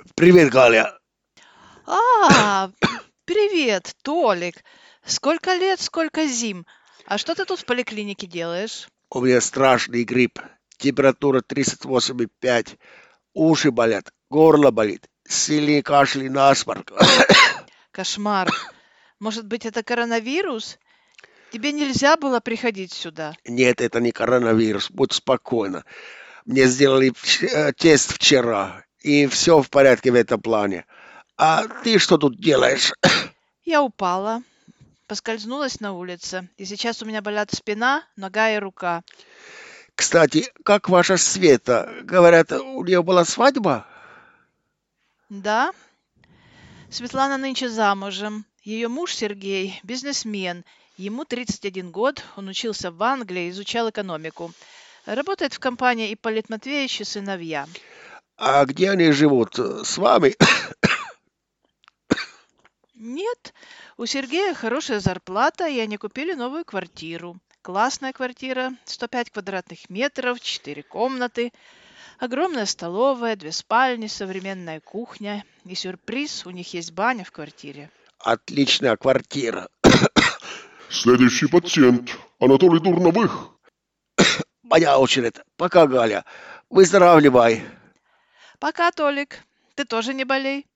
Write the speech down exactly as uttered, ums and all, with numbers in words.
Привет, Галя. А, привет, Толик. Сколько лет, сколько зим. А что ты тут в поликлинике делаешь? У меня страшный грипп. Температура тридцать восемь и пять. Уши болят, горло болит. Сильный кашель и насморк. Кошмар. Может быть, это коронавирус? Тебе нельзя было приходить сюда. Нет, это не коронавирус. Будь спокойна. Мне сделали вч- э, тест вчера. И все в порядке в этом плане. А ты что тут делаешь? Я упала, поскользнулась на улице, и сейчас у меня болят спина, нога и рука. Кстати, как ваша Света? Говорят, у нее была свадьба? Да, Светлана нынче замужем. Ее муж Сергей– бизнесмен. Ему тридцать один год, он учился в Англии, изучал экономику. Работает в компании Ипполит Матвеевич и сыновья. А где они живут? С вами? Нет, у Сергея хорошая зарплата, и они купили новую квартиру. Классная квартира, сто пять квадратных метров, четыре комнаты, огромная столовая, две спальни, современная кухня. И сюрприз, у них есть баня в квартире. Отличная квартира. Следующий пациент. Анатолий Дурновых. Моя очередь. Пока, Галя. Выздоравливай. Пока, Толик. Ты тоже не болей.